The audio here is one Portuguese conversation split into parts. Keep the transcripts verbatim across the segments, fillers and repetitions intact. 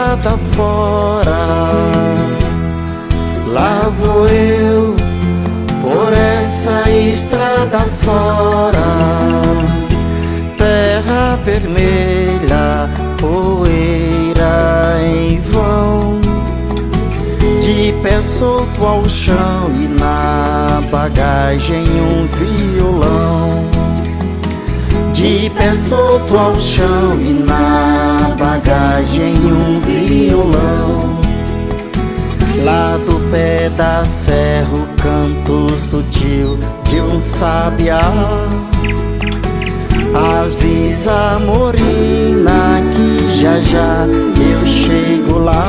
estrada fora. Lá vou eu por essa estrada fora, terra vermelha, poeira em vão, de pé solto ao chão e na bagagem um violão. De pé solto ao chão e na bagagem um violão. Lá do pé da serra o canto sutil de um sabiá avisa morena que já já eu chego lá.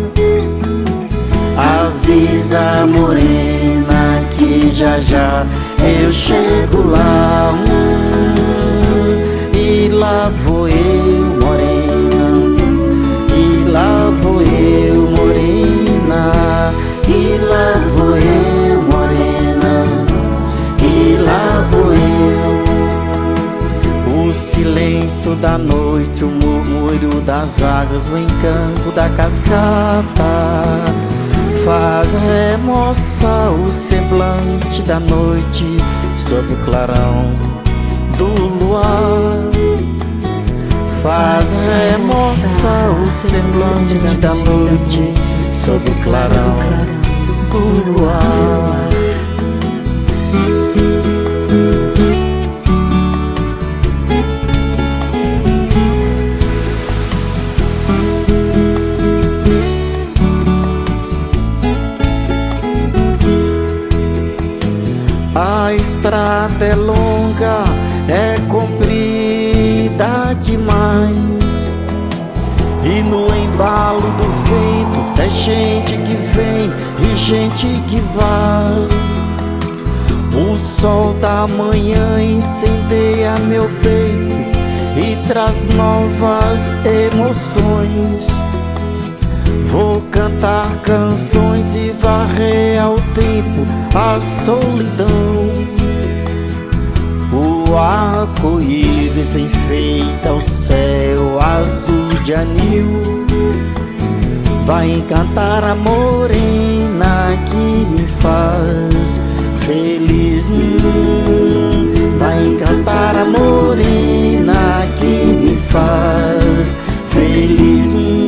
Avisa morena que já já eu chego lá. E lá vou eu, morena, e lá vou eu, morena, e lá vou eu, morena, e lá vou eu. O silêncio da noite, o murmúrio das águas, o encanto da cascata faz remoçar o semblante da noite sob o clarão do luar. Faz remoçar o semblante da noite sob o clarão do luar. A estrada é longa, é comprida demais, e no embalo do vento é gente que vem e gente que vai. O sol da manhã incendeia meu peito e traz novas emoções. Vou cantar canções e varrer ao tempo a solidão. O arco-íris enfeita o céu azul de anil. Vai encantar a morena que me faz feliz. Vai encantar a morena que me faz feliz.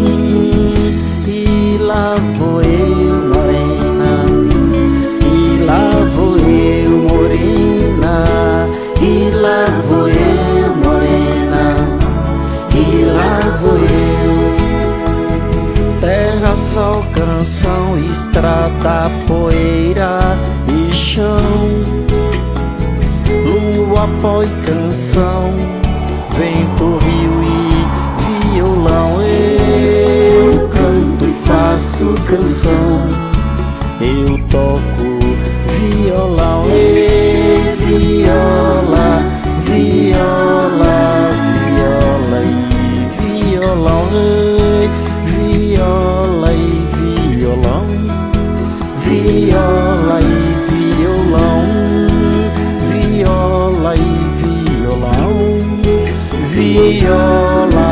E lá vou eu, morena, e lá vou eu, morena, e lá vou eu, morena, e lá vou eu. Terra, sol, canção, estrada, poeira e chão, lua, pó e canção, vento, rio e violão. Eu canto e faço canção, eu toco violão. E viola, viola, viola e violão. E viola e violão, viola e violão, viola e violão, viola.